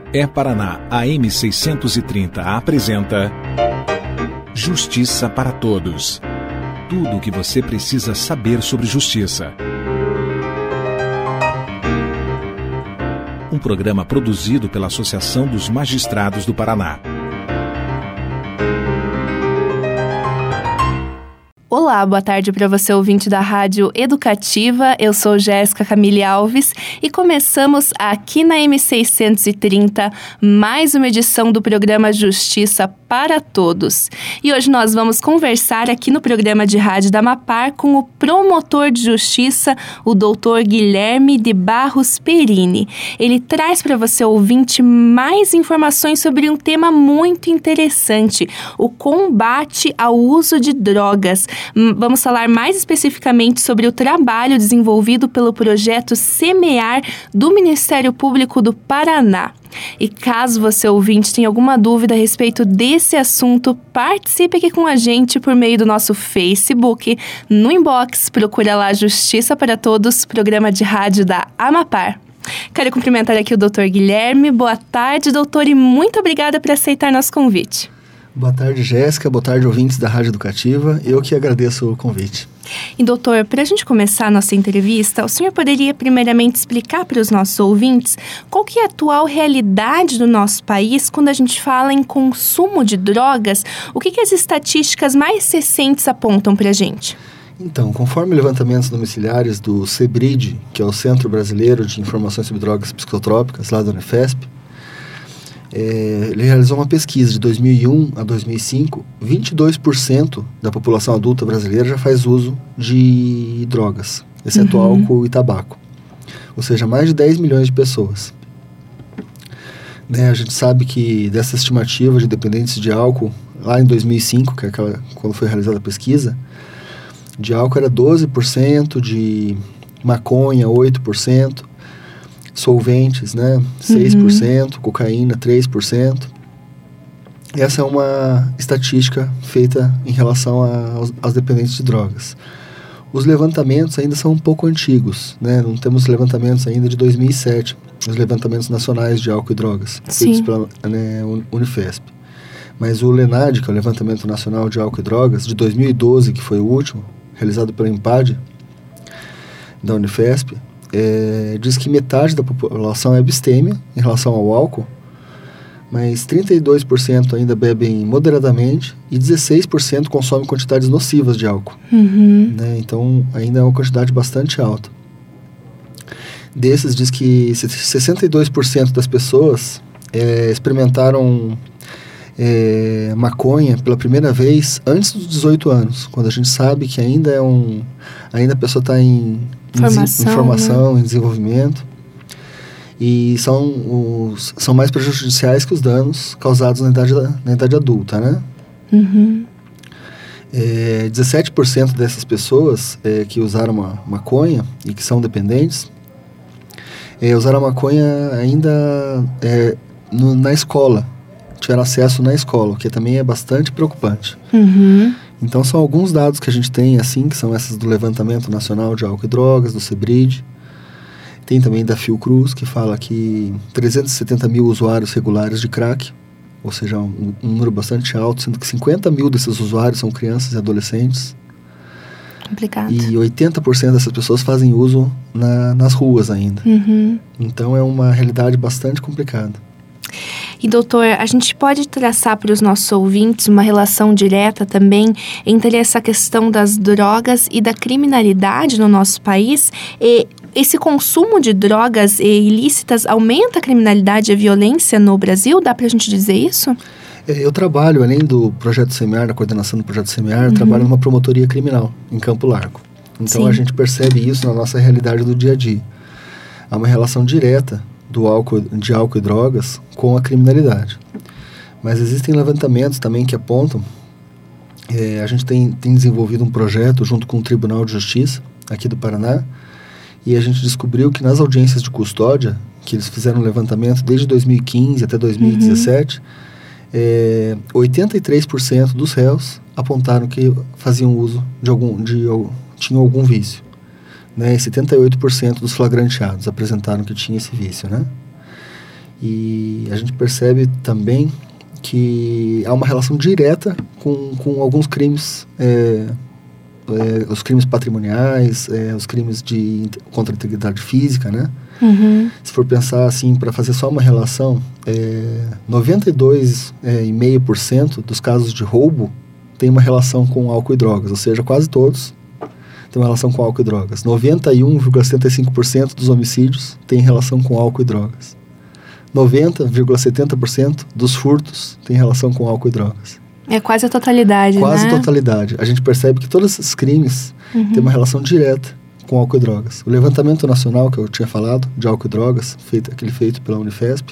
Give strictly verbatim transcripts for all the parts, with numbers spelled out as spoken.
É Paraná A M seiscentos e trinta apresenta Justiça para Todos. Tudo o que você precisa saber sobre justiça. Um programa produzido pela Associação dos Magistrados do Paraná. Olá, boa tarde para você, ouvinte da Rádio Educativa. Eu sou Jéssica Camille Alves e começamos aqui na M seiscentos e trinta mais uma edição do programa Justiça para Todos. E hoje nós vamos conversar aqui no programa de rádio da Amapar com o promotor de justiça, o doutor Guilherme de Barros Perini. Ele traz para você, ouvinte, mais informações sobre um tema muito interessante, o combate ao uso de drogas. Vamos falar mais especificamente sobre o trabalho desenvolvido pelo projeto Semear do Ministério Público do Paraná. E caso você, ouvinte, tenha alguma dúvida a respeito desse assunto, participe aqui com a gente por meio do nosso Facebook. No inbox, procura lá Justiça para Todos, programa de rádio da Amapar. Quero cumprimentar aqui o doutor Guilherme. Boa tarde, doutor, e muito obrigada por aceitar nosso convite. Boa tarde, Jéssica. Boa tarde, ouvintes da Rádio Educativa. Eu que agradeço o convite. E, doutor, para a gente começar a nossa entrevista, o senhor poderia primeiramente explicar para os nossos ouvintes qual que é a atual realidade do nosso país quando a gente fala em consumo de drogas? O que, que as estatísticas mais recentes apontam para a gente? Então, conforme levantamentos domiciliares do CEBRID, que é o Centro Brasileiro de Informações sobre Drogas Psicotrópicas, lá da Unifesp, É, ele realizou uma pesquisa de dois mil e um a dois mil e cinco, vinte e dois por cento da população adulta brasileira já faz uso de drogas, exceto uhum. álcool e tabaco. Ou seja, mais de dez milhões de pessoas. Né, a gente sabe que dessa estimativa de dependentes de álcool, lá em dois mil e cinco, que é aquela, quando foi realizada a pesquisa, de álcool era doze por cento, de maconha oito por cento, solventes, né, seis por cento, uhum. cocaína, três por cento. Essa é uma estatística feita em relação a, aos, aos dependentes de drogas. Os levantamentos ainda são um pouco antigos, né, não temos levantamentos ainda de dois mil e sete, os levantamentos nacionais de álcool e drogas, Sim. feitos pela né, Unifesp. Mas o LENAD, que é o Levantamento Nacional de Álcool e Drogas, de dois mil e doze, que foi o último, realizado pela IMPAD, da Unifesp, É, diz que metade da população é abstêmia em relação ao álcool, mas trinta e dois por cento ainda bebem moderadamente e dezesseis por cento consomem quantidades nocivas de álcool. Uhum. Né? Então, ainda é uma quantidade bastante alta. Desses, diz que sessenta e dois por cento das pessoas é, experimentaram é, maconha pela primeira vez antes dos dezoito anos, quando a gente sabe que ainda é um... ainda a pessoa está em... Formação, em formação, né? em desenvolvimento, e são, os, são mais prejudiciais que os danos causados na idade, na idade adulta, né? Uhum. É, dezessete por cento dessas pessoas é, que usaram uma maconha e que são dependentes, é, usaram a maconha ainda é, no, na escola, tiveram acesso na escola, o que também é bastante preocupante. Uhum. Então, são alguns dados que a gente tem, assim, que são essas do Levantamento Nacional de Álcool e Drogas, do CEBRID. Tem também da Fiocruz, que fala que trezentos e setenta mil usuários regulares de crack, ou seja, um, um número bastante alto, sendo que cinquenta mil desses usuários são crianças e adolescentes. Complicado. E oitenta por cento dessas pessoas fazem uso na, nas ruas ainda. Uhum. Então, é uma realidade bastante complicada. E, doutor, a gente pode traçar para os nossos ouvintes uma relação direta também entre essa questão das drogas e da criminalidade no nosso país? E esse consumo de drogas ilícitas aumenta a criminalidade e a violência no Brasil? Dá para a gente dizer isso? É, eu trabalho, além do Projeto Semear, da coordenação do Projeto Semear, uhum. eu trabalho numa promotoria criminal em Campo Largo. Então, Sim. a gente percebe isso na nossa realidade do dia a dia. Há uma relação direta do álcool, de álcool e drogas com a criminalidade. Mas existem levantamentos também que apontam, é, a gente tem, tem desenvolvido um projeto junto com o Tribunal de Justiça aqui do Paraná, e a gente descobriu que nas audiências de custódia, que eles fizeram um levantamento desde dois mil e quinze até dois mil e dezessete, uhum. é, oitenta e três por cento dos réus apontaram que faziam uso de algum, de, tinham algum vício. Né, e setenta e oito por cento dos flagranteados apresentaram que tinha esse vício, né? E a gente percebe também que há uma relação direta com, com alguns crimes, é, é, os crimes patrimoniais, é, os crimes de contra a integridade física, né? Uhum. Se for pensar assim, para fazer só uma relação, é, noventa e dois vírgula cinco por cento dos casos de roubo tem uma relação com álcool e drogas, ou seja, quase todos têm uma relação com álcool e drogas. noventa e um vírgula setenta e cinco por cento dos homicídios têm relação com álcool e drogas. noventa vírgula setenta por cento dos furtos têm relação com álcool e drogas. É quase a totalidade, quase né? Quase a totalidade. A gente percebe que todos esses crimes uhum. têm uma relação direta com álcool e drogas. O levantamento nacional, que eu tinha falado, de álcool e drogas, feito, aquele feito pela Unifesp,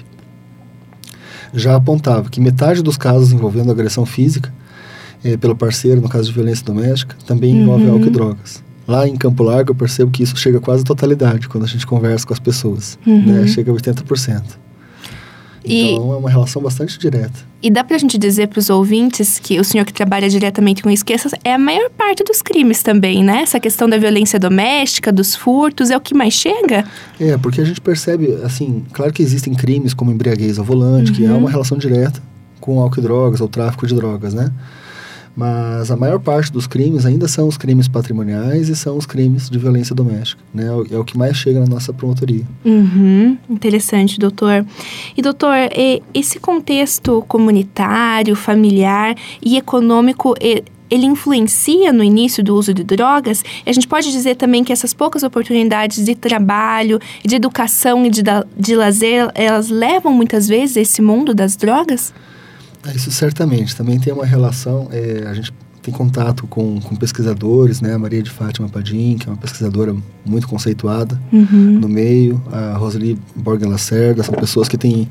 já apontava que metade dos casos envolvendo agressão física, eh, pelo parceiro, no caso de violência doméstica, também uhum. envolve álcool e drogas. Lá em Campo Largo, eu percebo que isso chega quase à totalidade, quando a gente conversa com as pessoas. Uhum. Né? Chega a oitenta por cento. E, então, é uma relação bastante direta. E dá pra gente dizer pros ouvintes que o senhor que trabalha diretamente com isso, que essa é a maior parte dos crimes também, né? Essa questão da violência doméstica, dos furtos, é o que mais chega? É, porque a gente percebe, assim, claro que existem crimes como embriaguez ao volante, uhum. que há uma relação direta com álcool e drogas, ou tráfico de drogas, né? Mas a maior parte dos crimes ainda são os crimes patrimoniais e são os crimes de violência doméstica, né? É o que mais chega na nossa promotoria. Uhum, interessante, doutor. E, doutor, esse contexto comunitário, familiar e econômico, ele influencia no início do uso de drogas? E a gente pode dizer também que essas poucas oportunidades de trabalho, de educação e de, de lazer, elas levam muitas vezes a esse mundo das drogas? Isso certamente. Também tem uma relação, é, a gente tem contato com, com pesquisadores, né? A Maria de Fátima Padim, que é uma pesquisadora muito conceituada uhum. no meio, a Roseli Borgen Lacerda, são pessoas que têm,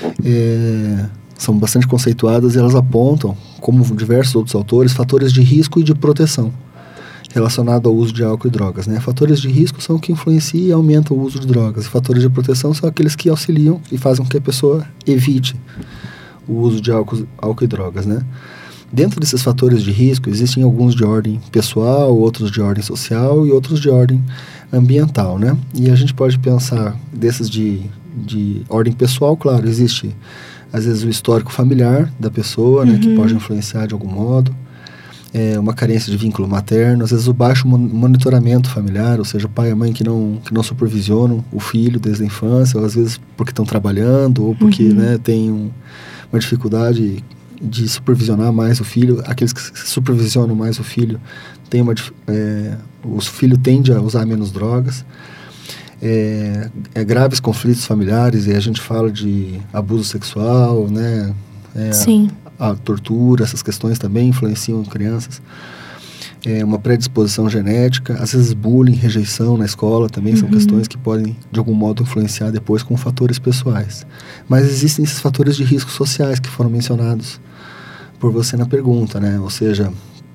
é, são bastante conceituadas e elas apontam, como diversos outros autores, fatores de risco e de proteção relacionado ao uso de álcool e drogas, né? Fatores de risco são o que influenciam e aumentam o uso de drogas, e fatores de proteção são aqueles que auxiliam e fazem com que a pessoa evite o uso de álcool, álcool e drogas, né? Dentro desses fatores de risco, existem alguns de ordem pessoal, outros de ordem social e outros de ordem ambiental, né? E a gente pode pensar desses de, de ordem pessoal, claro, existe às vezes o histórico familiar da pessoa, uhum. né? Que pode influenciar de algum modo. É, uma carência de vínculo materno, às vezes o baixo monitoramento familiar, ou seja, o pai e a mãe que não, que não supervisionam o filho desde a infância, ou às vezes porque estão trabalhando, ou porque uhum. né, tem um... uma dificuldade de supervisionar mais o filho. Aqueles que supervisionam mais o filho tem uma é, o filho tende a usar menos drogas. É, é graves conflitos familiares, e a gente fala de abuso sexual, né? É, Sim. A, a tortura, essas questões também influenciam crianças. É, uma predisposição genética, às vezes bullying, rejeição na escola também uhum. são questões que podem de algum modo influenciar depois com fatores pessoais. Mas existem esses fatores de risco sociais que foram mencionados por você na pergunta, né? Ou seja,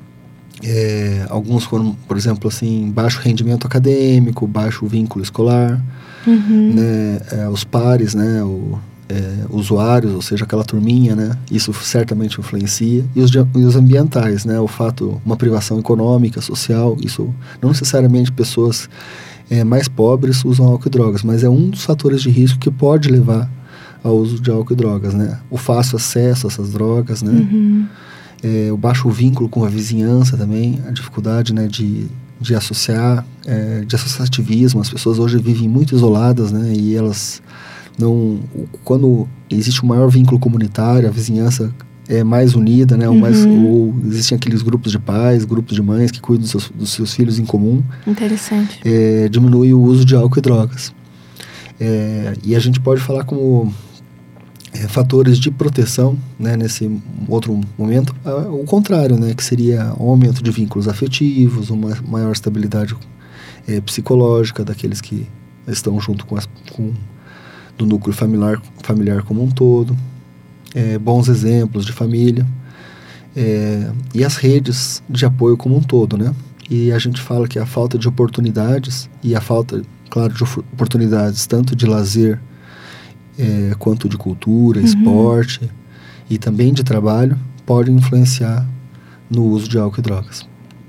é, alguns foram, por exemplo, assim, baixo rendimento acadêmico, baixo vínculo escolar, uhum. né? É, os pares, né? O, É, usuários, ou seja, aquela turminha, né? Isso certamente influencia. E os, e os ambientais, né? O fato, uma privação econômica, social, isso não necessariamente pessoas é, mais pobres usam álcool e drogas, mas é um dos fatores de risco que pode levar ao uso de álcool e drogas, né? O fácil acesso a essas drogas, né? Uhum. É, o baixo vínculo com a vizinhança também, a dificuldade, né, de, de associar, é, de associativismo. As pessoas hoje vivem muito isoladas, né? E elas... Não, quando existe um maior vínculo comunitário, a vizinhança é mais unida, né? Ou, uhum. mais, ou existem aqueles grupos de pais, grupos de mães que cuidam dos seus, dos seus filhos em comum. Interessante. É, diminui o uso de álcool e drogas. É, e a gente pode falar como é, fatores de proteção, né? Nesse outro momento, é, o contrário, né? Que seria o aumento de vínculos afetivos, uma maior estabilidade é, psicológica daqueles que estão junto com, as, com do núcleo familiar, familiar como um todo, é, bons exemplos de família, é, e as redes de apoio como um todo, né? E a gente fala que a falta de oportunidades, e a falta, claro, de oportunidades tanto de lazer, é, quanto de cultura, uhum. esporte, e também de trabalho, podem influenciar no uso de álcool e drogas.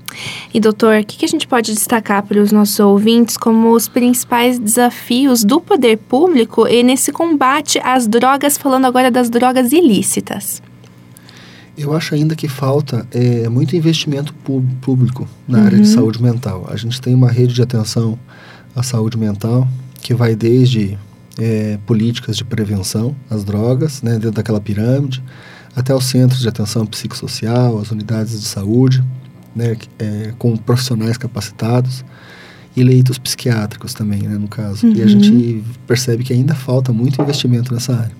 E, doutor, o que, que a gente pode destacar para os nossos ouvintes como os principais desafios do poder público e nesse combate às drogas, falando agora das drogas ilícitas? Eu acho ainda que falta é, muito investimento público na uhum. área de saúde mental. A gente tem uma rede de atenção à saúde mental que vai desde é, políticas de prevenção às drogas, né, dentro daquela pirâmide, até os centros de atenção psicossocial, as unidades de saúde, né, é, com profissionais capacitados, e leitos psiquiátricos também, né, no caso. Uhum. E a gente percebe que ainda falta muito investimento nessa área,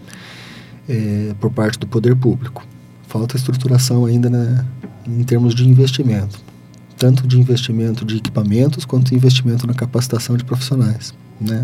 é, por parte do poder público. Falta estruturação ainda, né, em termos de investimento, tanto de investimento de equipamentos quanto de investimento na capacitação de profissionais, né.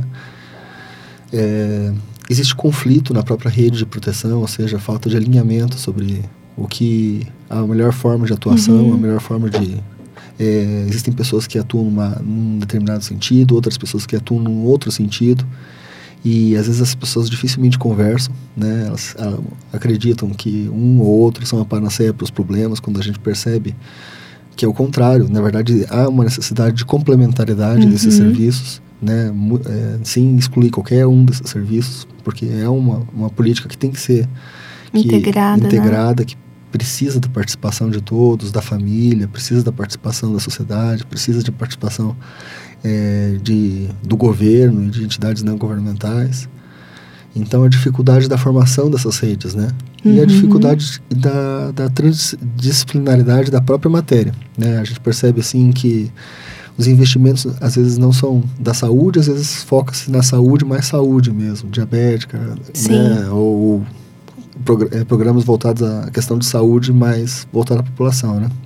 É, existe conflito na própria rede de proteção, ou seja, falta de alinhamento sobre o que a melhor forma de atuação, uhum. a melhor forma de... É, existem pessoas que atuam numa, num determinado sentido, outras pessoas que atuam num outro sentido, e às vezes as pessoas dificilmente conversam, né? Elas ah, acreditam que um ou outro são a panaceia para os problemas, quando a gente percebe que é o contrário. Na verdade, há uma necessidade de complementariedade uhum. desses serviços, né? É, sem excluir qualquer um desses serviços, porque é uma, uma política que tem que ser que, integrada, integrada né? que precisa da participação de todos, da família, precisa da participação da sociedade, precisa de participação é, de, do governo e de entidades não governamentais. Então, a dificuldade da formação dessas redes, né? Uhum. E a dificuldade da, da transdisciplinaridade da própria matéria, né? A gente percebe, assim, que os investimentos, às vezes, não são da saúde, às vezes foca-se na saúde, mais saúde mesmo, diabética, né? Ou prog- é, programas voltados à questão de saúde, mais voltado à população, né?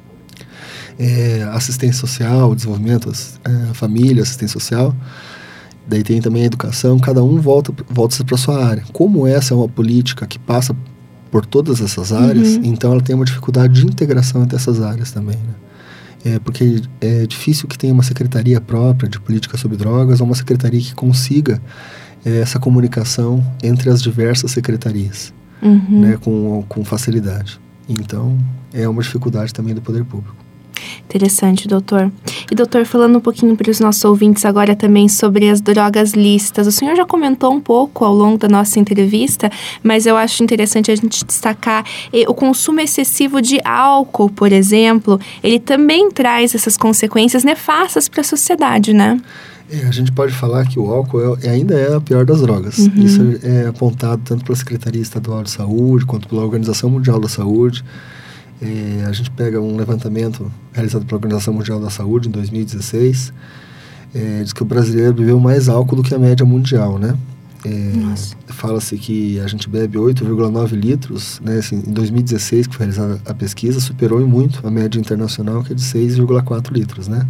É, assistência social, desenvolvimento, é, família, assistência social, daí tem também a educação, cada um volta, volta para a sua área. Como essa é uma política que passa por todas essas áreas, uhum. então ela tem uma dificuldade de integração entre essas áreas também, né? É porque é difícil que tenha uma secretaria própria de política sobre drogas ou uma secretaria que consiga é, essa comunicação entre as diversas secretarias, uhum. né, com, com facilidade. Então, é uma dificuldade também do poder público. Interessante, doutor. E, doutor, falando um pouquinho para os nossos ouvintes agora também sobre as drogas lícitas. O senhor já comentou um pouco ao longo da nossa entrevista, mas eu acho interessante a gente destacar eh, o consumo excessivo de álcool, por exemplo. Ele também traz essas consequências nefastas para a sociedade, né? É, a gente pode falar que o álcool é, ainda é a pior das drogas. Uhum. Isso é apontado tanto pela Secretaria Estadual de Saúde quanto pela Organização Mundial da Saúde. É, a gente pega um levantamento realizado pela Organização Mundial da Saúde em dois mil e dezesseis, é, diz que o brasileiro bebeu mais álcool do que a média mundial, né? É, fala-se que a gente bebe oito vírgula nove litros, né? Assim, em dois mil e dezesseis, que foi realizada a pesquisa, superou em muito a média internacional, que é de seis vírgula quatro litros, né?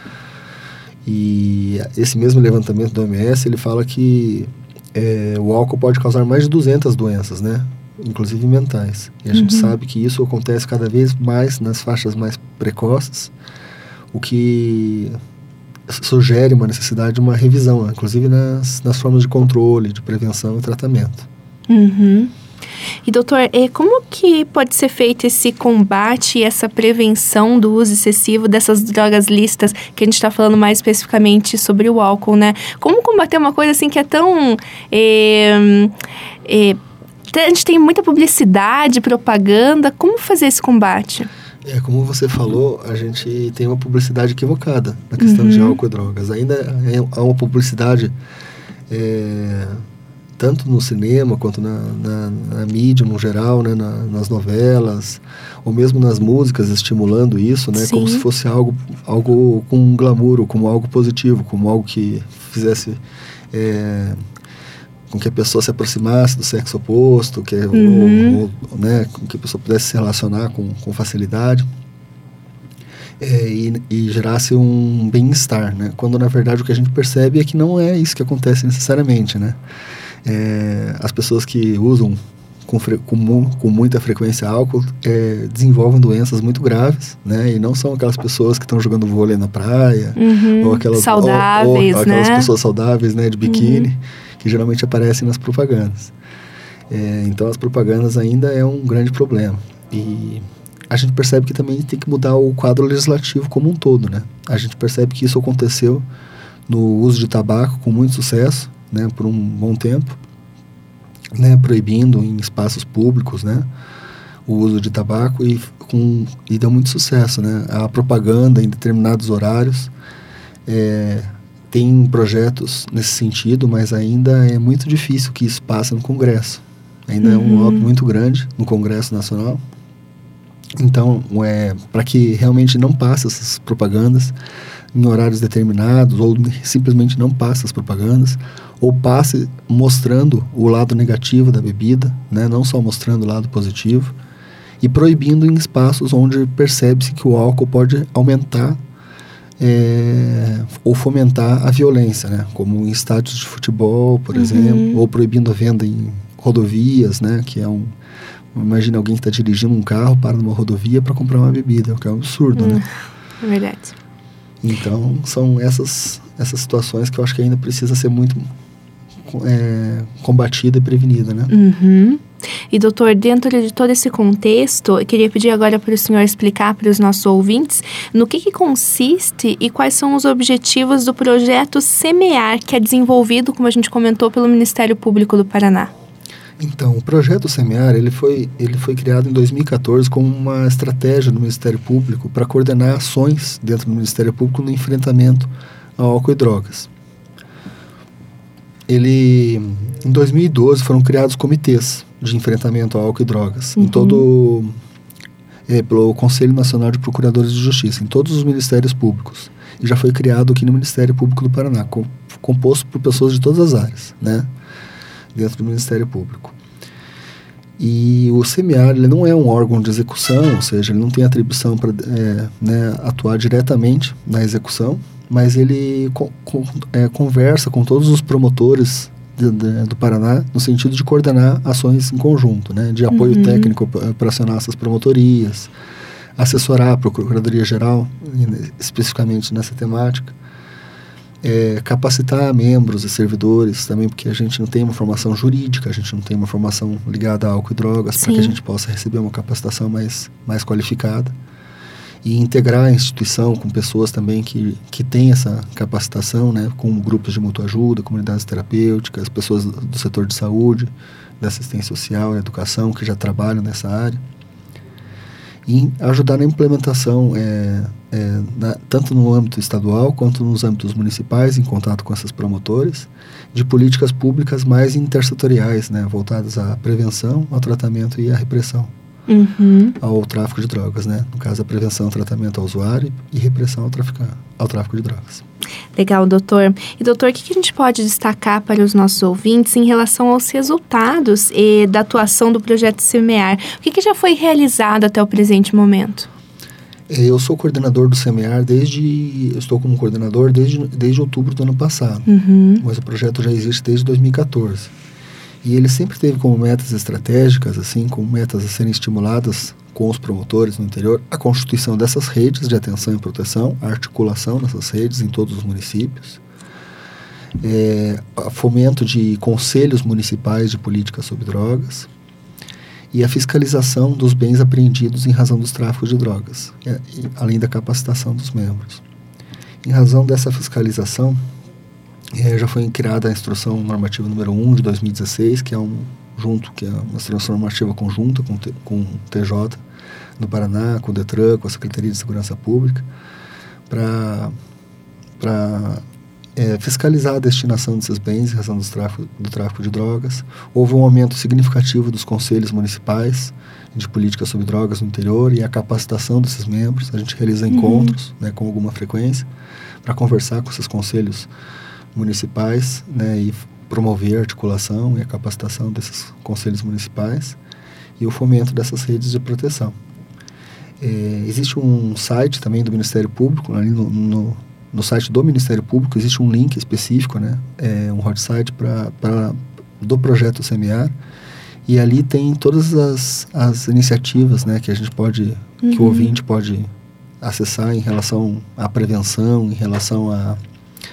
E esse mesmo levantamento do O M S, ele fala que é, o álcool pode causar mais de duzentas doenças, né? Inclusive mentais. E a uhum. gente sabe que isso acontece cada vez mais nas faixas mais precoces, o que sugere uma necessidade de uma revisão, inclusive nas, nas formas de controle, de prevenção e tratamento. Uhum. E, doutor, como que pode ser feito esse combate e essa prevenção do uso excessivo dessas drogas lícitas, que a gente está falando mais especificamente sobre o álcool, né? Como combater uma coisa assim que é tão... É, é, a gente tem muita publicidade, propaganda. Como fazer esse combate? É, como você falou, a gente tem uma publicidade equivocada na questão uhum. de álcool e drogas. Ainda é, há uma publicidade, é, tanto no cinema quanto na, na, na mídia no geral, né, na, nas novelas, ou mesmo nas músicas, estimulando isso, né, Sim. como se fosse algo, algo com glamour, como algo positivo, como algo que fizesse... É, com que a pessoa se aproximasse do sexo oposto, que, uhum. ou, ou, né, com que a pessoa pudesse se relacionar com, com facilidade, é, e, e gerasse um bem-estar, né? Quando, na verdade, o que a gente percebe é que não é isso que acontece necessariamente, né? É, as pessoas que usam com, fre, com, com muita frequência álcool é, desenvolvem doenças muito graves, né? E não são aquelas pessoas que estão jogando vôlei na praia, uhum. ou aquelas, saudáveis, ou, ou aquelas né? pessoas saudáveis, né, de biquíni, uhum. que geralmente aparecem nas propagandas. É, então, as propagandas ainda é um grande problema. E a gente percebe que também tem que mudar o quadro legislativo como um todo, né? A gente percebe que isso aconteceu no uso de tabaco com muito sucesso, né, por um bom tempo, né, proibindo em espaços públicos, né, o uso de tabaco e, com, e deu muito sucesso, né? A propaganda em determinados horários, é, tem projetos nesse sentido, mas ainda é muito difícil que isso passe no Congresso. Ainda uhum. é um lobby muito grande no Congresso Nacional. Então, é, para que realmente não passe essas propagandas em horários determinados, ou simplesmente não passe as propagandas, ou passe mostrando o lado negativo da bebida, né, não só mostrando o lado positivo, e proibindo em espaços onde percebe-se que o álcool pode aumentar é, ou fomentar a violência, né, como em estádios de futebol, por uhum. exemplo, ou proibindo a venda em rodovias, né, que é um... Imagina alguém que está dirigindo um carro, para numa rodovia para comprar uma bebida, o que é um absurdo, hum, né? É verdade. Então, são essas, essas situações que eu acho que ainda precisa ser muito é, combatida e prevenida, né? Uhum. E, doutor, dentro de todo esse contexto, eu queria pedir agora para o senhor explicar para os nossos ouvintes no que, que consiste e quais são os objetivos do projeto Semear, que é desenvolvido, como a gente comentou, pelo Ministério Público do Paraná. Então, o projeto Semear, ele foi, ele foi criado em dois mil e catorze como uma estratégia do Ministério Público para coordenar ações dentro do Ministério Público no enfrentamento ao álcool e drogas. Ele, em dois mil e doze, foram criados comitês de enfrentamento ao álcool e drogas, uhum. em todo, é, pelo Conselho Nacional de Procuradores de Justiça, em todos os Ministérios Públicos. E já foi criado aqui no Ministério Público do Paraná, com, composto por pessoas de todas as áreas, né? Dentro do Ministério Público. E o Semear, ele não é um órgão de execução, ou seja, ele não tem atribuição para é, né, atuar diretamente na execução, mas ele co co é, conversa com todos os promotores de, de, do Paraná no sentido de coordenar ações em conjunto, né, de apoio uhum. técnico operacional a essas promotorias, assessorar a Procuradoria-Geral, especificamente nessa temática. É, capacitar membros e servidores também, porque a gente não tem uma formação jurídica, a gente não tem uma formação ligada a álcool e drogas, para que a gente possa receber uma capacitação mais, mais qualificada. E integrar a instituição com pessoas também que, que têm essa capacitação, né, com grupos de mútua ajuda, comunidades terapêuticas, pessoas do, do setor de saúde, da assistência social, da educação, que já trabalham nessa área. E ajudar na implementação, é, é, na, tanto no âmbito estadual quanto nos âmbitos municipais, em contato com essas promotores, de políticas públicas mais intersetoriais, né, voltadas à prevenção, ao tratamento e à repressão, uhum. ao tráfico de drogas, né? No caso, a prevenção, tratamento ao usuário e repressão ao, trafica, ao tráfico de drogas. Legal, doutor. E, doutor, o que, que a gente pode destacar para os nossos ouvintes em relação aos resultados e da atuação do projeto Semear? O que, que já foi realizado até o presente momento? Eu sou coordenador do Semear desde... Eu estou como coordenador desde, desde outubro do ano passado. Uhum. Mas o projeto já existe desde dois mil e catorze. E ele sempre teve como metas estratégicas, assim, como metas a serem estimuladas com os promotores no interior, a constituição dessas redes de atenção e proteção, a articulação dessas redes em todos os municípios, é, fomento de conselhos municipais de política sobre drogas e a fiscalização dos bens apreendidos em razão dos tráficos de drogas, é, e, além da capacitação dos membros. Em razão dessa fiscalização, é, já foi criada a Instrução Normativa número um de dois mil e dezesseis, que é um junto, que é uma instrução normativa conjunta com, com o T J no Paraná, com o DETRAN, com a Secretaria de Segurança Pública, para é, fiscalizar a destinação desses bens em razão dos tráfico, do tráfico de drogas. Houve um aumento significativo dos conselhos municipais de política sobre drogas no interior e a capacitação desses membros. A gente realiza uhum. encontros, né, com alguma frequência para conversar com esses conselhos municipais, né, e promover a articulação e a capacitação desses conselhos municipais e o fomento dessas redes de proteção. É, existe um site também do Ministério Público, ali no, no, no site do Ministério Público existe um link específico, né, é um hot site pra, pra, do projeto Semear, e ali tem todas as, as iniciativas, né, que a gente pode, uhum. que o ouvinte pode acessar em relação à prevenção, em relação a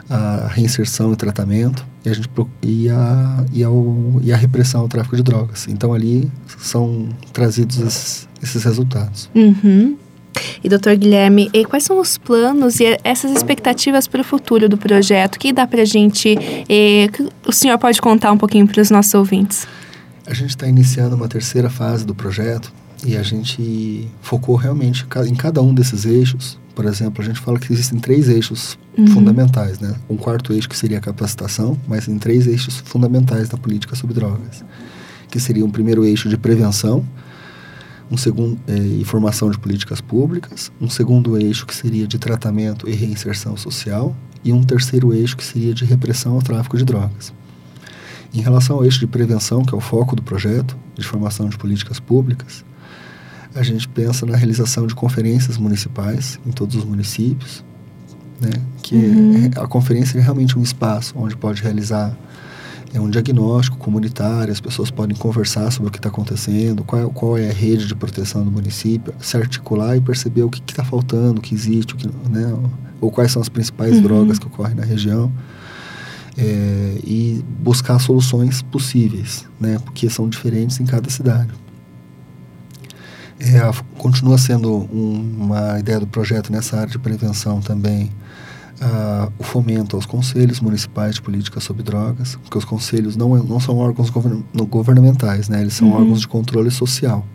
a reinserção e tratamento e a, gente, e, a, e, ao, e a repressão ao tráfico de drogas. Então, ali são trazidos esses, esses resultados. Uhum. E, doutor Guilherme, e quais são os planos e essas expectativas para o futuro do projeto? O que dá para a gente... E, o senhor pode contar um pouquinho para os nossos ouvintes? A gente está iniciando uma terceira fase do projeto e a gente focou realmente em cada um desses eixos. Por exemplo, a gente fala que existem três eixos uhum. fundamentais, né? Um quarto eixo que seria a capacitação, mas em três eixos fundamentais da política sobre drogas, que seria um primeiro eixo de prevenção, um segundo eh, e formação de políticas públicas, um segundo eixo que seria de tratamento e reinserção social e um terceiro eixo que seria de repressão ao tráfico de drogas. Em relação ao eixo de prevenção, que é o foco do projeto, de formação de políticas públicas, a gente pensa na realização de conferências municipais em todos os municípios, né? Que uhum. é, a conferência é realmente um espaço onde pode realizar é um diagnóstico comunitário, as pessoas podem conversar sobre o que está acontecendo, qual é, qual é a rede de proteção do município, se articular e perceber o que está faltando, o que existe, o que, né, ou quais são as principais uhum. drogas que ocorrem na região, é, e buscar soluções possíveis, né, porque são diferentes em cada cidade. É, continua sendo um, uma ideia do projeto nessa área de prevenção também, Uh, o fomento aos conselhos municipais de política sobre drogas, porque os conselhos não, não são órgãos govern, não, governamentais, né? Eles são uhum. órgãos de controle social.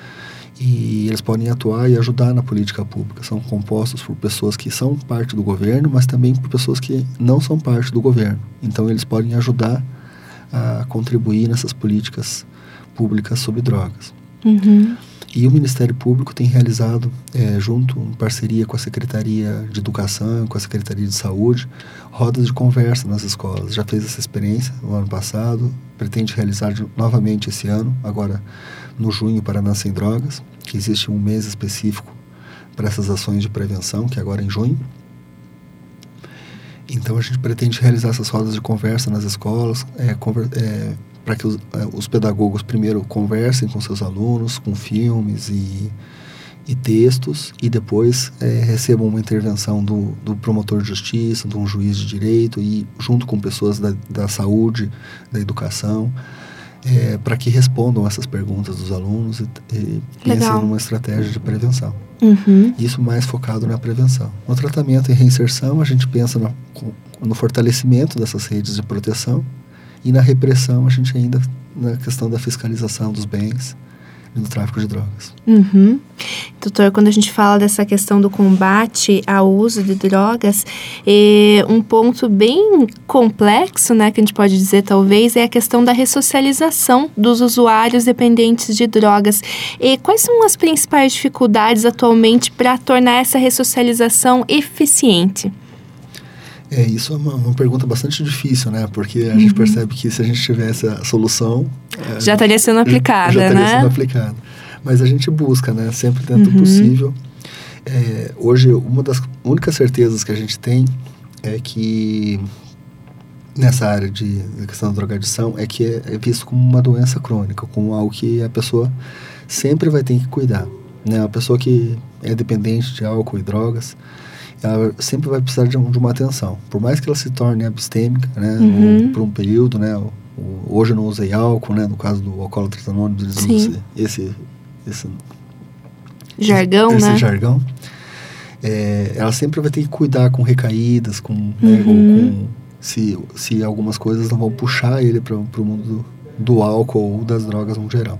E eles podem atuar e ajudar na política pública. São compostos por pessoas que são parte do governo, mas também por pessoas que não são parte do governo. Então, eles podem ajudar a contribuir nessas políticas públicas sobre drogas. Uhum. E o Ministério Público tem realizado, é, junto, em parceria com a Secretaria de Educação, com a Secretaria de Saúde, rodas de conversa nas escolas. Já fez essa experiência no ano passado, pretende realizar de, novamente esse ano, agora no junho, Paraná Sem Drogas, que existe um mês específico para essas ações de prevenção, que é agora em junho. Então, a gente pretende realizar essas rodas de conversa nas escolas, é, conver, é, para que os, os pedagogos primeiro conversem com seus alunos, com filmes e, e textos, e depois é, recebam uma intervenção do, do promotor de justiça, de um juiz de direito, e junto com pessoas da, da saúde, da educação, é, para que respondam essas perguntas dos alunos e, e pensem numa estratégia de prevenção. Uhum. Isso mais focado na prevenção. No tratamento e reinserção, a gente pensa no, no fortalecimento dessas redes de proteção, e na repressão, a gente ainda na questão da fiscalização dos bens e do tráfico de drogas. Uhum. Doutor, quando a gente fala dessa questão do combate ao uso de drogas, é um ponto bem complexo, né, que a gente pode dizer talvez, é a questão da ressocialização dos usuários dependentes de drogas. E quais são as principais dificuldades atualmente para tornar essa ressocialização eficiente? É, isso é uma, uma pergunta bastante difícil, né? Porque a uhum. gente percebe que se a gente tivesse a solução... Já estaria sendo aplicada, já, já estaria né? sendo aplicada. Mas a gente busca, né? Sempre dentro do uhum. possível. É, hoje, uma das únicas certezas que a gente tem é que nessa área de da questão da drogadição é que é, é visto como uma doença crônica, como algo que a pessoa sempre vai ter que cuidar, né? A pessoa que é dependente de álcool e drogas, ela sempre vai precisar de, um, de uma atenção. Por mais que ela se torne abstêmica, né, uhum. por um período, né, o, o, hoje eu não usei álcool, né, no caso do Alcoólatras Anônimos, eles Sim. usam esse, esse jargão, esse, né? Esse jargão. É, ela sempre vai ter que cuidar com recaídas, com, uhum. né, ou com se, se algumas coisas não vão puxar ele para o mundo do, do álcool ou das drogas no geral.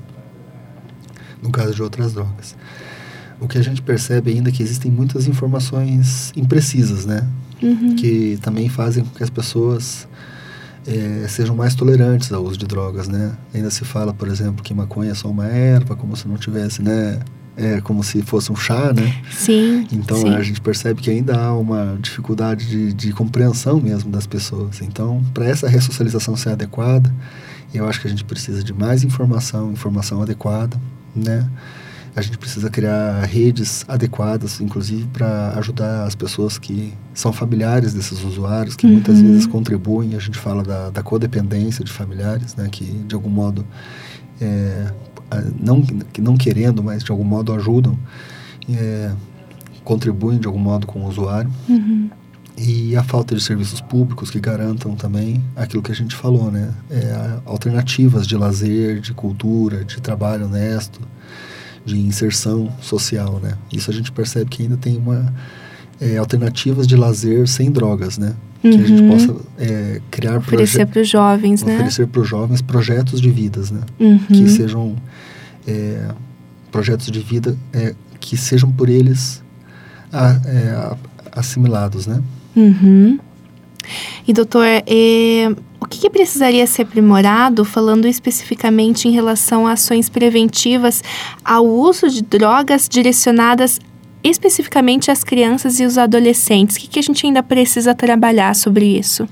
No caso de outras drogas. O que a gente percebe ainda é que existem muitas informações imprecisas, né? Uhum. Que também fazem com que as pessoas é, sejam mais tolerantes ao uso de drogas, né? Ainda se fala, por exemplo, que maconha é só uma erva, como se não tivesse, né? É como se fosse um chá, né? Sim. Então, sim. a gente percebe que ainda há uma dificuldade de, de compreensão mesmo das pessoas. Então, para essa ressocialização ser adequada, eu acho que a gente precisa de mais informação, informação adequada, né? A gente precisa criar redes adequadas, inclusive, para ajudar as pessoas que são familiares desses usuários, que uhum. muitas vezes contribuem. A gente fala da, da codependência de familiares, né, que, de algum modo, é, não, que não querendo, mas de algum modo ajudam, é, contribuem de algum modo com o usuário. Uhum. E a falta de serviços públicos que garantam também aquilo que a gente falou, né? É, alternativas de lazer, de cultura, de trabalho honesto, de inserção social, né? Isso a gente percebe que ainda tem uma... É, alternativas de lazer sem drogas, né? Uhum. Que a gente possa é, criar... Oferecer para os jovens, né? Oferecer para os jovens projetos de vidas, né? Uhum. Que sejam é, projetos de vida é, que sejam por eles a, é, a, assimilados, né? Uhum. E doutor, é, o que, que precisaria ser aprimorado, falando especificamente em relação a ações preventivas ao uso de drogas direcionadas especificamente às crianças e os adolescentes? O que, que a gente ainda precisa trabalhar sobre isso?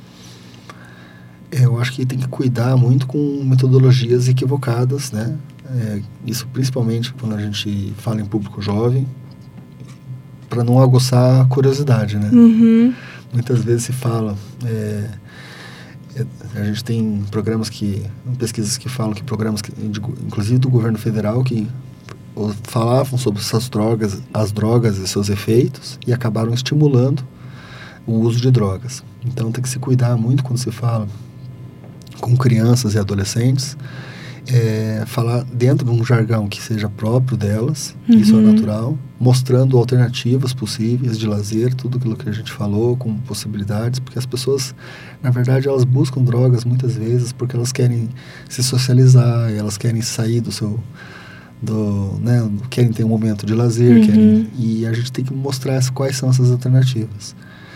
É, eu acho que tem que cuidar muito com metodologias equivocadas, né? É, isso principalmente quando a gente fala em público jovem, para não aguçar a curiosidade, né? Uhum. Muitas vezes se fala, é, é, a gente tem programas que, pesquisas que falam que programas, que, de, inclusive do governo federal, que falavam sobre essas drogas, as drogas e seus efeitos, e acabaram estimulando o uso de drogas. Então tem que se cuidar muito quando se fala com crianças e adolescentes, é, falar dentro de um jargão que seja próprio delas, uhum. Isso é natural, mostrando alternativas possíveis de lazer, tudo aquilo que a gente falou, com possibilidades, porque as pessoas, na verdade, elas buscam drogas muitas vezes porque elas querem se socializar, elas querem sair do seu... Do, né, querem ter um momento de lazer, uhum. querem, e a gente tem que mostrar quais são essas alternativas.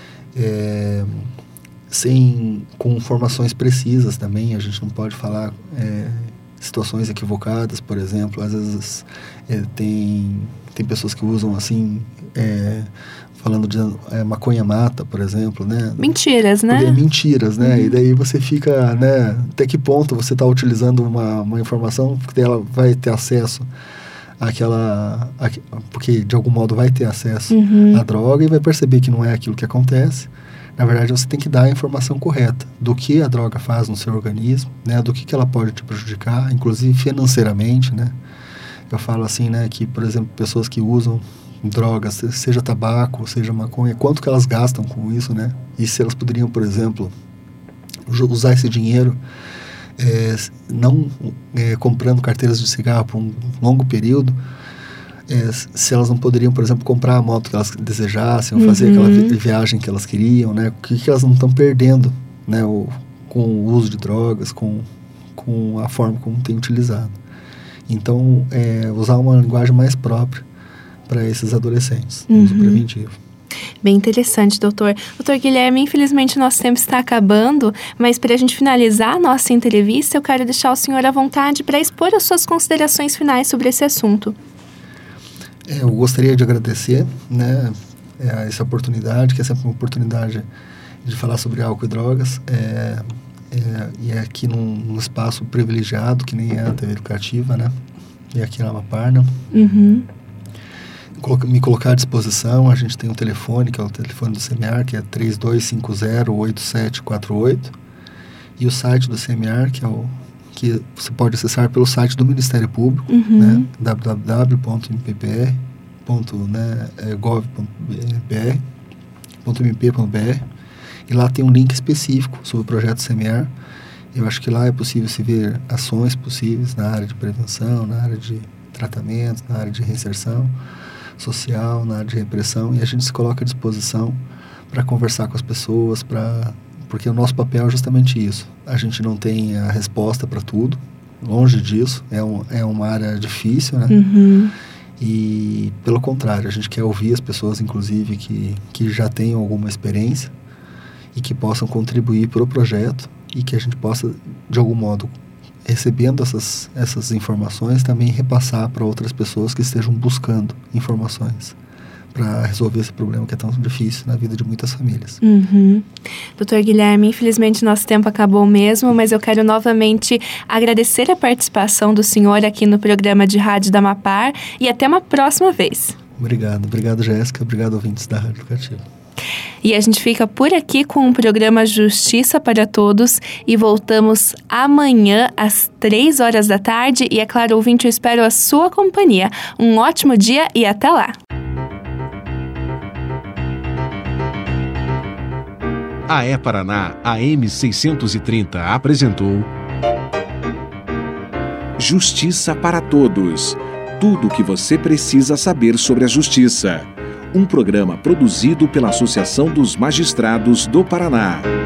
É, sem, com informações precisas também, a gente não pode falar é, situações equivocadas, por exemplo. Às vezes é, tem, tem pessoas que usam assim, é, falando de é, maconha mata, por exemplo, né? Mentiras, né? Porque é mentiras, né? Uhum. E daí você fica, né? Até que ponto você está utilizando uma, uma informação que ela vai ter acesso àquela... A, porque, de algum modo, vai ter acesso uhum. à droga e vai perceber que não é aquilo que acontece. Na verdade, você tem que dar a informação correta do que a droga faz no seu organismo, né? Do que, que ela pode te prejudicar, inclusive financeiramente, né? Eu falo assim, né? Que, por exemplo, pessoas que usam drogas, seja tabaco, seja maconha, quanto que elas gastam com isso, né? E se elas poderiam, por exemplo, usar esse dinheiro é, não é, comprando carteiras de cigarro por um longo período, é, se elas não poderiam, por exemplo, comprar a moto que elas desejassem, ou uhum. fazer aquela vi- viagem que elas queriam, né? O que, que elas não estão perdendo, né? O, com o uso de drogas, com, com a forma como tem utilizado. Então, é, usar uma linguagem mais própria para esses adolescentes, uhum. uso preventivo. Bem interessante, doutor. Doutor Guilherme, infelizmente nosso tempo está acabando, mas para a gente finalizar a nossa entrevista, eu quero deixar o senhor à vontade para expor as suas considerações finais sobre esse assunto. É, eu gostaria de agradecer, né, é, essa oportunidade, que é sempre uma oportunidade de falar sobre álcool e drogas, é, é, e é aqui num, num espaço privilegiado, que nem é a T V Educativa, né, e aqui na Amapá, né. Uhum. Me colocar à disposição, a gente tem um telefone, que é o telefone do C M A R, que é três dois cinco zero, oito sete quatro oito, e o site do C M A R, que é o que você pode acessar pelo site do Ministério Público, uhum. né, w w w ponto m p p r ponto gov ponto m p ponto b r, e lá tem um link específico sobre o projeto C M A R. Eu acho que lá é possível se ver ações possíveis na área de prevenção, na área de tratamento, na área de reinserção social, na área de repressão, e a gente se coloca à disposição para conversar com as pessoas, pra, porque o nosso papel é justamente isso. A gente não tem a resposta para tudo, longe disso, é, um, é uma área difícil, né? Uhum. E, pelo contrário, a gente quer ouvir as pessoas, inclusive, que, que já tenham alguma experiência e que possam contribuir para o projeto e que a gente possa, de algum modo, recebendo essas, essas informações, também repassar para outras pessoas que estejam buscando informações para resolver esse problema que é tão difícil na vida de muitas famílias. Uhum. doutor Guilherme, infelizmente nosso tempo acabou mesmo, mas eu quero novamente agradecer a participação do senhor aqui no programa de rádio da Amapar e até uma próxima vez. Obrigado, obrigado Jéssica, obrigado ouvintes da Rádio Educativa. E a gente fica por aqui com o programa Justiça para Todos e voltamos amanhã às três horas da tarde. E é claro, ouvinte, eu espero a sua companhia. Um ótimo dia e até lá! A E-Paraná A M seiscentos e trinta apresentou Justiça para Todos. Tudo o que você precisa saber sobre a justiça. Um programa produzido pela Associação dos Magistrados do Paraná.